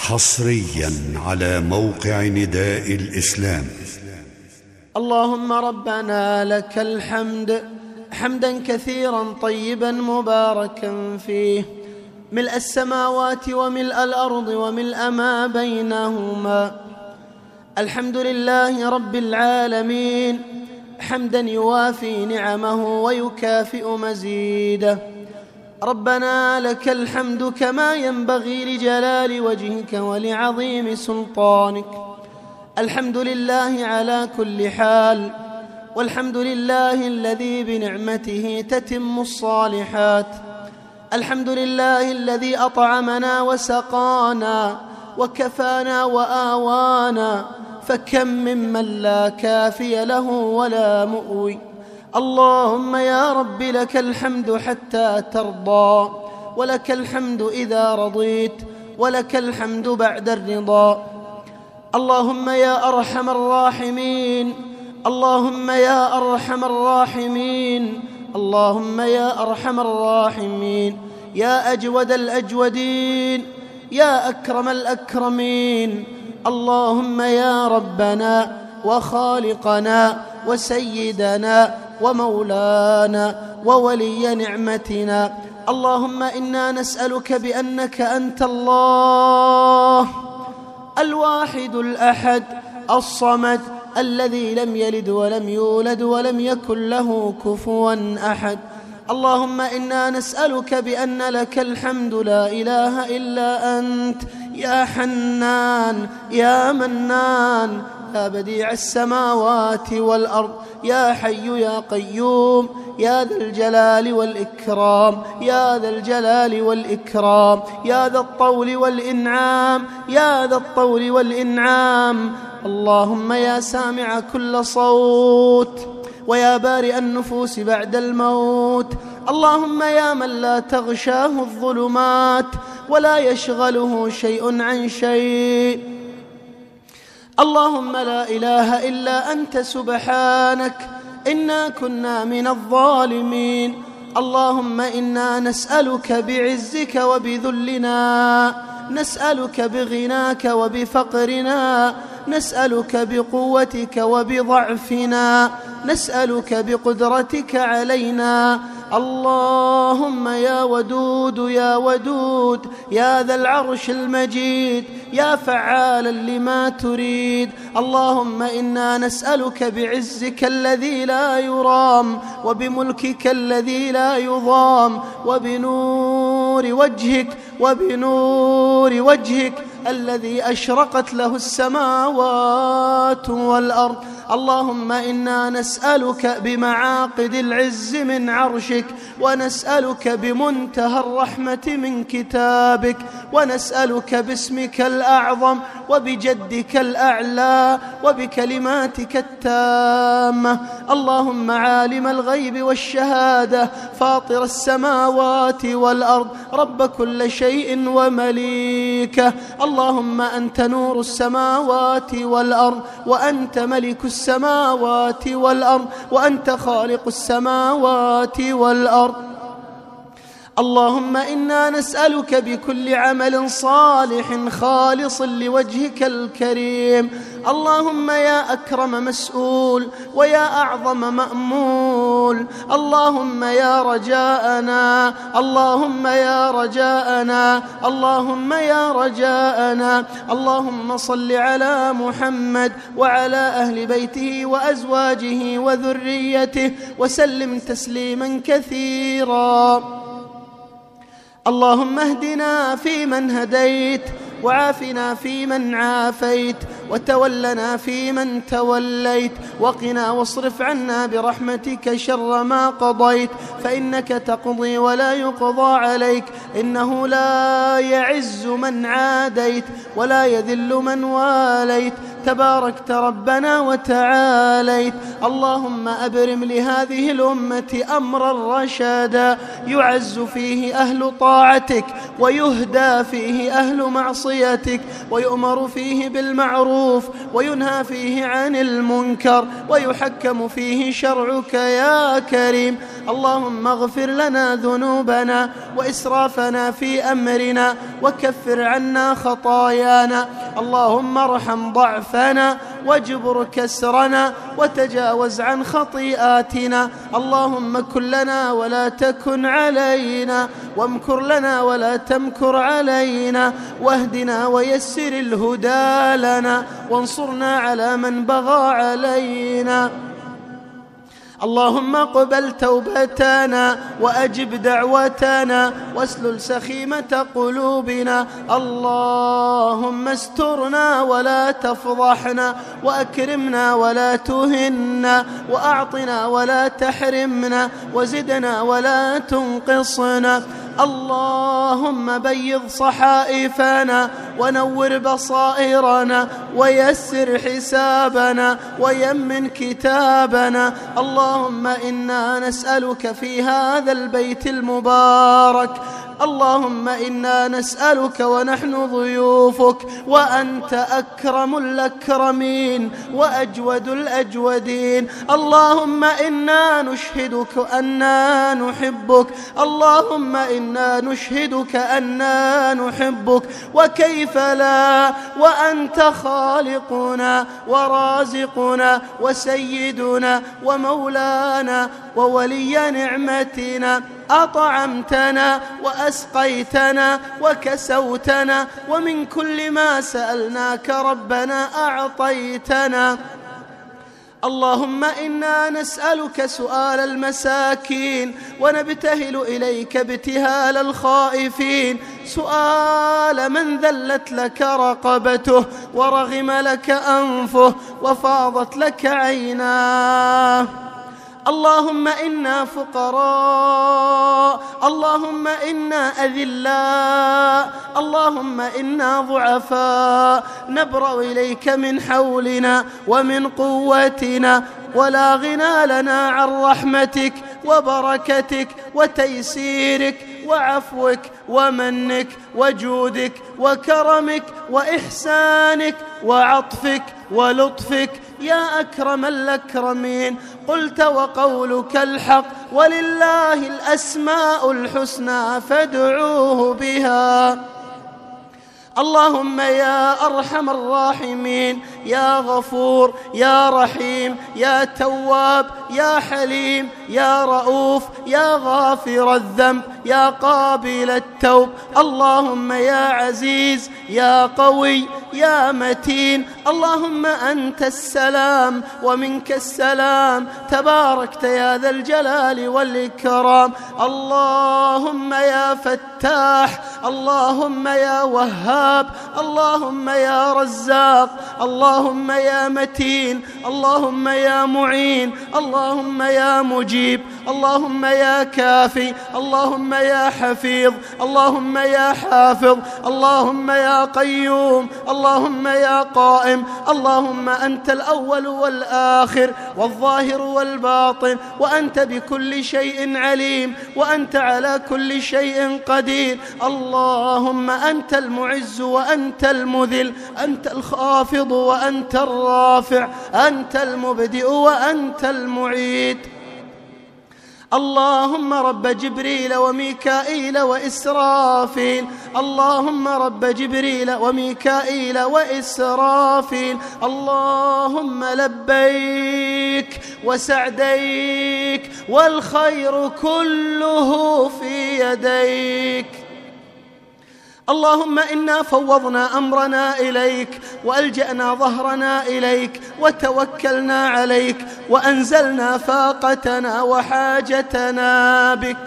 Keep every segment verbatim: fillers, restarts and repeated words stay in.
حصريا على موقع نداء الإسلام. اللهم ربنا لك الحمد حمدا كثيرا طيبا مباركا فيه، ملء السماوات وملء الأرض وملء ما بينهما. الحمد لله رب العالمين حمدا يوافي نعمه ويكافئ مزيده. ربنا لك الحمد كما ينبغي لجلال وجهك ولعظيم سلطانك. الحمد لله على كل حال، والحمد لله الذي بنعمته تتم الصالحات. الحمد لله الذي أطعمنا وسقانا وكفانا وآوانا، فكم ممن لا كافي له ولا مؤوي. اللهم يا رب لك الحمد حتى ترضى، ولك الحمد إذا رضيت، ولك الحمد بعد الرضا. اللهم يا أرحم الراحمين، اللهم يا أرحم الراحمين، اللهم يا أرحم الراحمين، يا أجود الأجودين، يا أكرم الأكرمين. اللهم يا ربنا وخالقنا وسيدنا ومولانا وولي نعمتنا، اللهم إنا نسألك بأنك أنت الله الواحد الأحد الصمد الذي لم يلد ولم يولد ولم يكن له كفوا أحد. اللهم إنا نسألك بأن لك الحمد لا إله إلا أنت، يا حنان يا منان، يا بديع السماوات والأرض، يا حي يا قيوم، يا ذا الجلال والإكرام، يا ذا الجلال والإكرام، يا ذا الطول والإنعام، يا ذا الطول والإنعام. اللهم يا سامع كل صوت، ويا بارئ النفوس بعد الموت، اللهم يا من لا تغشاه الظلمات ولا يشغله شيء عن شيء، اللهم لا إله إلا أنت سبحانك إنا كنا من الظالمين. اللهم إنا نسألك بعزك وبذلنا، نسألك بغناك وبفقرنا، نسألك بقوتك وبضعفنا، نسألك بقدرتك علينا. اللهم يا ودود يا ودود، يا ذا العرش المجيد، يا فعالا لما تريد. اللهم إنا نسألك بعزك الذي لا يرام، وبملكك الذي لا يضام، وبنور وجهك وبنور وجهك الذي أشرقت له السماوات والأرض. اللهم إنا نسألك بمعاقد العز من عرشك، ونسألك بمنتهى الرحمة من كتابك، ونسألك باسمك الأعظم وبجدك الأعلى وبكلماتك التامة. اللهم عالم الغيب والشهادة، فاطر السماوات والأرض، رب كل شيء ومليكه. اللهم أنت نور السماوات والأرض، وأنت ملك السماوات والأرض، وأنت خالق السماوات والأرض. اللهم إنا نسألك بكل عمل صالح خالص لوجهك الكريم. اللهم يا أكرم مسؤول، ويا أعظم مأمول، اللهم يا رجاءنا، اللهم يا رجاءنا، اللهم يا رجاءنا. اللهم صل على محمد وعلى أهل بيته وأزواجه وذريته وسلم تسليما كثيرا. اللهم اهدنا فيمن هديت، وعافنا فيمن عافيت، وتولنا فيمن توليت، وقنا واصرف عنا برحمتك شر ما قضيت، فإنك تقضي ولا يقضى عليك، إنه لا يعز من عاديت ولا يذل من واليت، تباركت ربنا وتعاليت. اللهم أبرم لهذه الأمة أمرا رشادا، يعز فيه أهل طاعتك، ويهدى فيه أهل معصيتك، ويؤمر فيه بالمعروف بالمعروف وينهى فيه عن المنكر ويحكم فيه شرعك يا كريم. اللهم اغفر لنا ذنوبنا وإسرافنا في أمرنا وكفر عنا خطايانا. اللهم ارحم ضعفنا واجبر كسرنا وتجاوز عن خطيئاتنا. اللهم كن لنا ولا تكن علينا، وامكر لنا ولا تمكر علينا، واهدنا ويسر الهدى لنا، وانصرنا على من بغى علينا. اللهم اقبل توبتنا وأجب دعوتنا واسلل سخيمة قلوبنا. اللهم استرنا ولا تفضحنا، وأكرمنا ولا تهنا، وأعطنا ولا تحرمنا، وزدنا ولا تنقصنا. اللهم بيض صحائفنا ونور بصائرنا ويسر حسابنا ويمن كتابنا. اللهم إنا نسألك في هذا البيت المبارك، اللهم إنا نسألك ونحن ضيوفك وأنت أكرم الأكرمين وأجود الأجودين. اللهم إنا نشهدك أننا نحبك، اللهم إنا نشهدك أننا نحبك، وكيف لا وأنت خالقنا ورازقنا وسيدنا ومولانا وولي نعمتنا. أطعمتنا وأسقيتنا وكسوتنا، ومن كل ما سألناك ربنا أعطيتنا. اللهم إنا نسألك سؤال المساكين ونبتهل إليك ابتهال الخائفين، سؤال من ذلت لك رقبته ورغم لك أنفه وفاضت لك عيناه. اللهم إنا فقراء، اللهم إنا أذلاء، اللهم إنا ضعفاء، نبرأ إليك من حولنا ومن قوتنا، ولا غنى لنا عن رحمتك وبركتك وتيسيرك وعفوك ومنك وجودك وكرمك وإحسانك وعطفك ولطفك يا أكرم الأكرمين. قلت وقولك الحق، ولله الأسماء الحسنى فادعوه بها. اللهم يا أرحم الراحمين، يا غفور يا رحيم يا تواب يا حليم يا رؤوف يا غافر الذنب يا قابل التوب. اللهم يا عزيز يا قوي يا متين. اللهم أنت السلام ومنك السلام، تباركت يا ذا الجلال والإكرام. اللهم يا فتاح، اللهم يا وهاب، اللهم يا رزاق، اللهم يا متين، اللهم يا معين، اللهم يا مجيب، اللهم يا كافي، اللهم يا حفيظ، اللهم يا حافظ، اللهم يا قيوم، اللهم يا قائم. اللهم أنت الأول والآخر والظاهر والباطن، وأنت بكل شيء عليم، وأنت على كل شيء قدير. اللهم أنت المعز وأنت المذل، أنت الخافض وأنت الرافع، أنت المبدئ وأنت المعيد. اللهم رب جبريل وميكائيل وإسرافيل، اللهم رب جبريل وميكائيل وإسرافيل. اللهم لبيك وسعديك والخير كله في يديك. اللهم إنا فوضنا أمرنا إليك، وألجأنا ظهرنا إليك، وتوكلنا عليك، وأنزلنا فاقتنا وحاجتنا بك.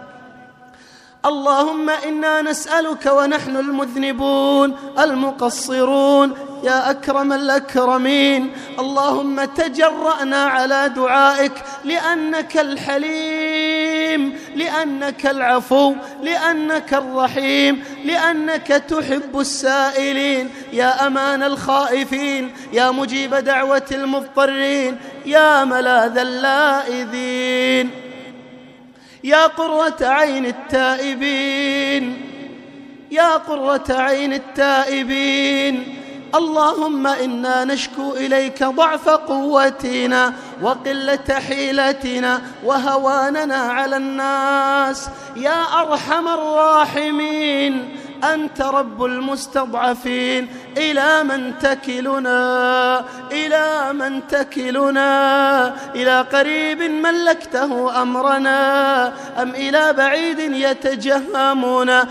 اللهم إنا نسألك ونحن المذنبون المقصرون يا أكرم الأكرمين. اللهم تجرأنا على دعائك، لأنك الحليم، لأنك العفو، لأنك الرحيم، لأنك تحب السائلين، يا أمان الخائفين، يا مجيب دعوة المضطرين، يا ملاذ اللائذين، يا قرة عين التائبين، يا قرة عين التائبين، اللهم إنا نشكو إليك ضعف قوتنا وقلة حيلتنا وهواننا على الناس يا أرحم الراحمين. أنت رب المستضعفين، إلى من تكلنا؟ إلى من تكلنا؟ إلى قريب ملكته أمرنا أم إلى بعيد يتجهمنا؟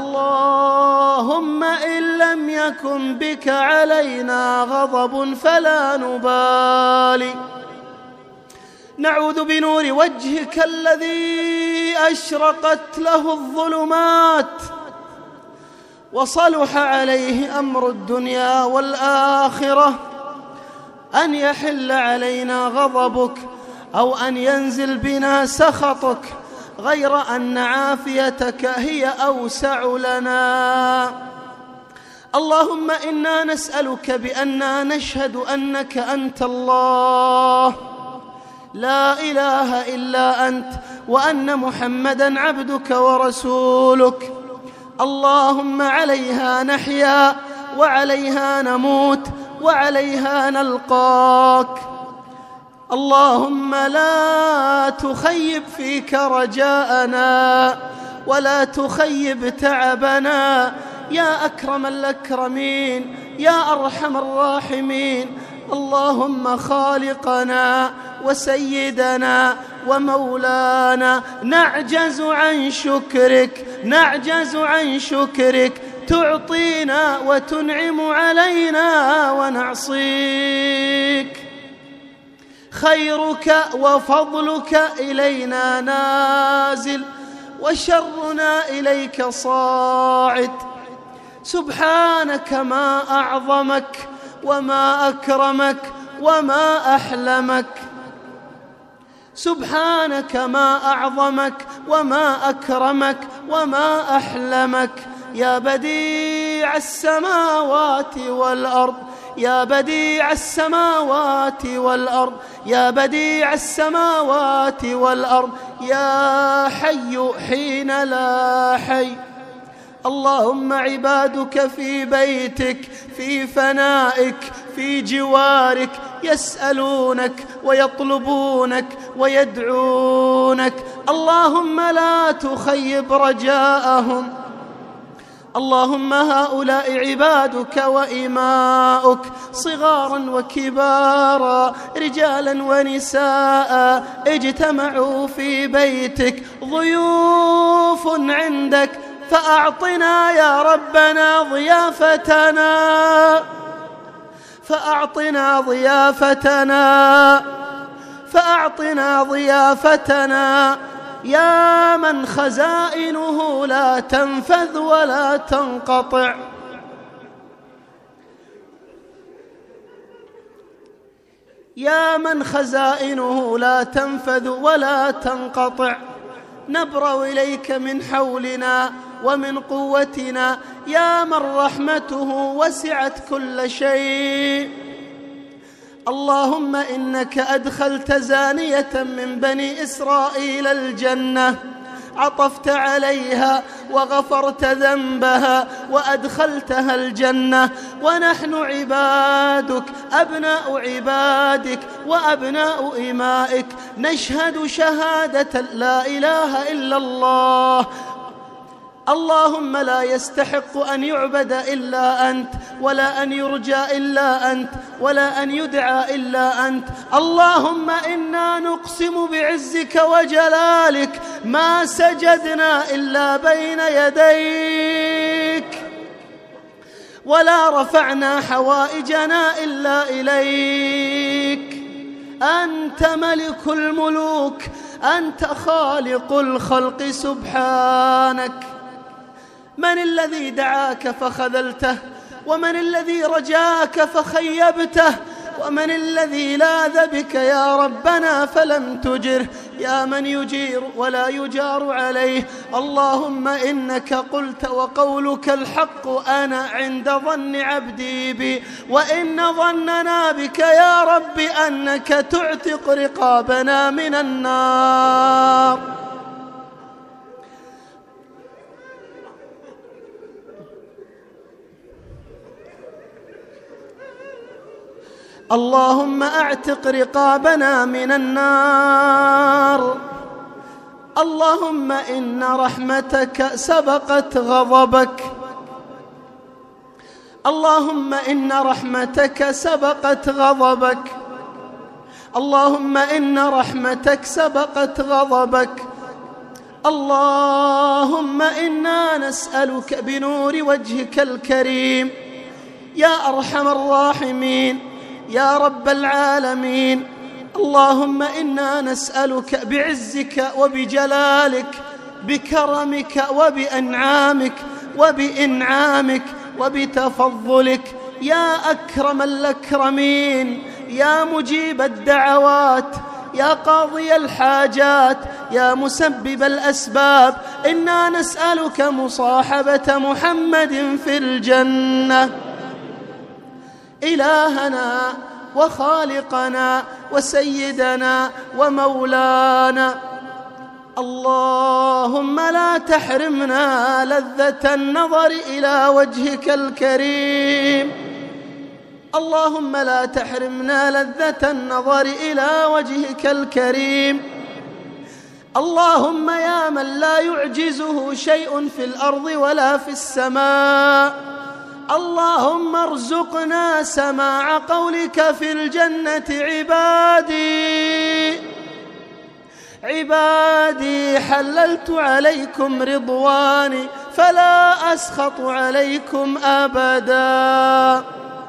اللهم إن لم يكن بك علينا غضب فلا نبالي. نعوذ بنور وجهك الذي أشرقت له الظلمات وصلح عليه أمر الدنيا والآخرة أن يحل علينا غضبك أو أن ينزل بنا سخطك، غير أن عافيتك هي أوسع لنا. اللهم إنا نسألك بأننا نشهد أنك أنت الله لا إله إلا أنت، وأن محمدًا عبدك ورسولك. اللهم عليها نحيا وعليها نموت وعليها نلقاك. اللهم لا تخيب فيك رجاءنا ولا تخيب تعبنا يا أكرم الأكرمين يا أرحم الراحمين. اللهم خالقنا وسيدنا ومولانا، نعجز عن شكرك نعجز عن شكرك تعطينا وتنعم علينا ونعصيك. خيرك وفضلك إلينا نازل وشرنا إليك صاعد. سبحانك ما أعظمك وما أكرمك وما أحلمك. سبحانك ما أعظمك وما أكرمك وما أحلمك. يا بديع السماوات والأرض يا بديع السماوات والأرض يا بديع السماوات والأرض يا حي حين لا حي. اللهم عبادك في بيتك في فنائك في جوارك يسألونك ويطلبونك ويدعونك. اللهم لا تخيب رجاءهم. اللهم هؤلاء عبادك وإماؤك صغارا وكبارا رجالا ونساء اجتمعوا في بيتك ضيوف عندك، فأعطنا يا ربنا ضيافتنا فأعطنا ضيافتنا فأعطنا ضيافتنا يا من خزائنه لا تنفذ ولا تنقطع. يا من خزائنه لا تنفذ ولا تنقطع. نبرأ إليك من حولنا ومن قوتنا يا من رحمته وسعت كل شيء. اللهم إنك أدخلت زانية من بني إسرائيل الجنة، عطفت عليها وغفرت ذنبها وأدخلتها الجنة، ونحن عبادك أبناء عبادك وأبناء إمائك نشهد شهادة لا إله إلا الله. اللهم لا يستحق أن يعبد إلا أنت، ولا أن يرجى إلا أنت، ولا أن يدعى إلا أنت. اللهم إنا نقسم بعزك وجلالك ما سجدنا إلا بين يديك، ولا رفعنا حوائجنا إلا إليك. أنت ملك الملوك، أنت خالق الخلق سبحانك. من الذي دعاك فخذلته؟ ومن الذي رجاك فخيبته؟ ومن الذي لاذ بك يا ربنا فلم تجره؟ يا من يجير ولا يجار عليه. اللهم إنك قلت وقولك الحق، أنا عند ظن عبدي بي، وإن ظننا بك يا رب أنك تعتق رقابنا من النار. اللهم أعتق رقابنا من النار. اللهم إن رحمتك سبقت غضبك. اللهم إن رحمتك سبقت غضبك. اللهم إن رحمتك سبقت غضبك. اللهم إنا نسألك بنور وجهك الكريم يا أرحم الراحمين يا رب العالمين. اللهم إنا نسألك بعزك وبجلالك بكرمك وبأنعامك وبإنعامك وبتفضلك يا أكرم الأكرمين يا مجيب الدعوات يا قاضي الحاجات يا مسبب الأسباب، إنا نسألك مصاحبة محمد في الجنة. إلهنا وخالقنا وسيدنا ومولانا، اللهم لا تحرمنا لذة النظر إلى وجهك الكريم. اللهم لا تحرمنا لذة النظر إلى وجهك الكريم. اللهم يا من لا يعجزه شيء في الأرض ولا في السماء، اللهم ارزقنا سماع قولك في الجنة. عبادي عبادي حللت عليكم رضواني فلا أسخط عليكم أبدا،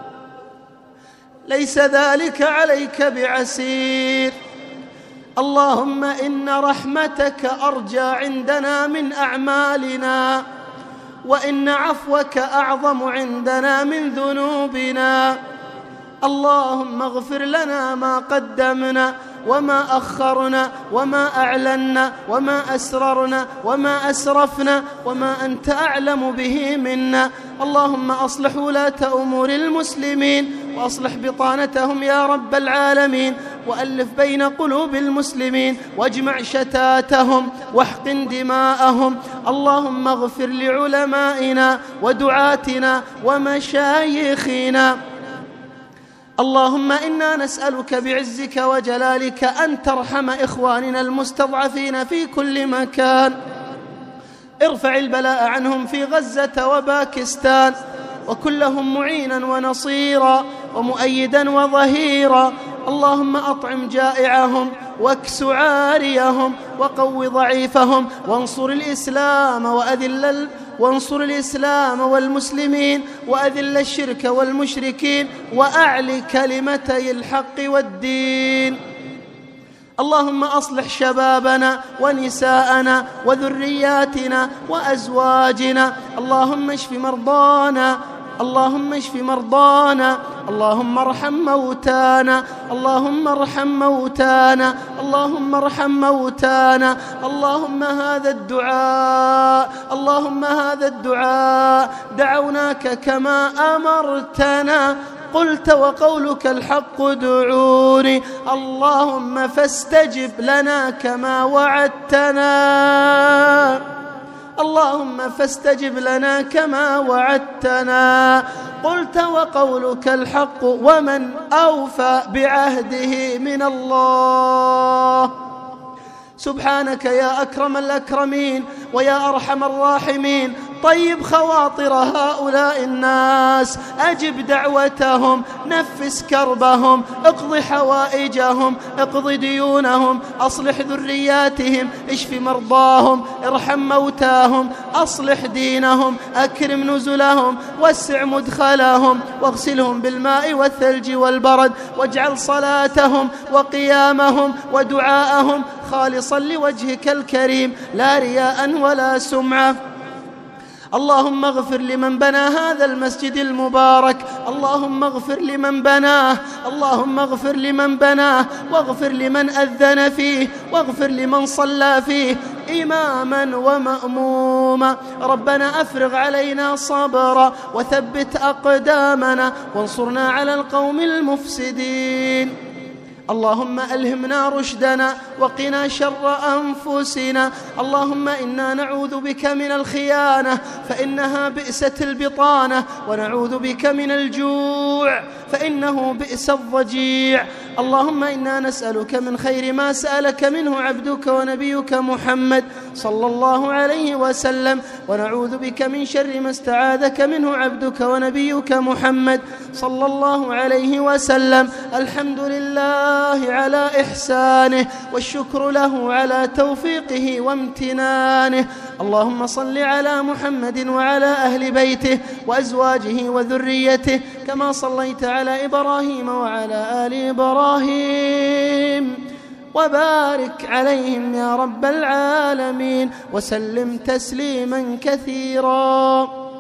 ليس ذلك عليك بعسير. اللهم إن رحمتك أرجى عندنا من أعمالنا، وإن عفوك أعظم عندنا من ذنوبنا. اللهم اغفر لنا ما قدمنا وما أخرنا وما أعلنا وما أسررنا وما أسرفنا وما أنت أعلم به منا. اللهم أصلح ولاة أمور المسلمين وأصلح بطانتهم يا رب العالمين، وألف بين قلوب المسلمين واجمع شتاتهم واحقن دماءهم. اللهم اغفر لعلمائنا ودعاتنا ومشايخنا. اللهم إنا نسألك بعزك وجلالك أن ترحم إخواننا المستضعفين في كل مكان. ارفع البلاء عنهم في غزة وباكستان، وكلهم معينا ونصيرا ومؤيدا وظهيرا. اللهم أطعم جائعهم واكس عاريهم وقو ضعيفهم، وانصر الإسلام وأذل وانصر الإسلام والمسلمين وأذل الشرك والمشركين وأعل كلمتي الحق والدين. اللهم أصلح شبابنا ونساءنا وذرياتنا وأزواجنا. اللهم اشف مرضانا اللهم اشف مرضانا. اللهم ارحم موتانا اللهم ارحم موتانا اللهم ارحم موتانا. اللهم هذا الدعاء اللهم هذا الدعاء دعوناك كما أمرتنا، قلت وقولك الحق ادعوني. اللهم فاستجب لنا كما وعدتنا اللهم فاستجب لنا كما وعدتنا، قلت وقولك الحق، ومن أوفى بعهده من الله. سبحانك يا أكرم الأكرمين ويا أرحم الراحمين، طيب خواطر هؤلاء الناس، أجب دعوتهم، نفس كربهم، اقض حوائجهم، اقض ديونهم، أصلح ذرياتهم، اشف مرضاهم، ارحم موتاهم، أصلح دينهم، أكرم نزلهم، وسع مدخلهم، واغسلهم بالماء والثلج والبرد، واجعل صلاتهم وقيامهم ودعاءهم خالصا لوجهك الكريم لا رياء ولا سمعة. اللهم اغفر لمن بنى هذا المسجد المبارك، اللهم اغفر لمن بناه، اللهم اغفر لمن بناه، واغفر لمن أذن فيه، واغفر لمن صلى فيه إماما ومأموما. ربنا أفرغ علينا صبرا وثبت أقدامنا وانصرنا على القوم المفسدين. اللهم ألهمنا رشدنا وقنا شر أنفسنا. اللهم إنا نعوذ بك من الخيانة فإنها بئست البطانة، ونعوذ بك من الجوع فإنه بئس الضجيع. اللهم إنا نسألك من خير ما سألك منه عبدك ونبيك محمد صلى الله عليه وسلم، ونعوذ بك من شر ما استعاذك منه عبدك ونبيك محمد صلى الله عليه وسلم. الحمد لله على إحسانه، والشكر له على توفيقه وامتنانه. اللهم صل على محمد وعلى أهل بيته وأزواجه وذريته كما صليت على إبراهيم وعلى آل إبراهيم، وبارك عليهم يا رب العالمين، وسلم تسليما كثيرا.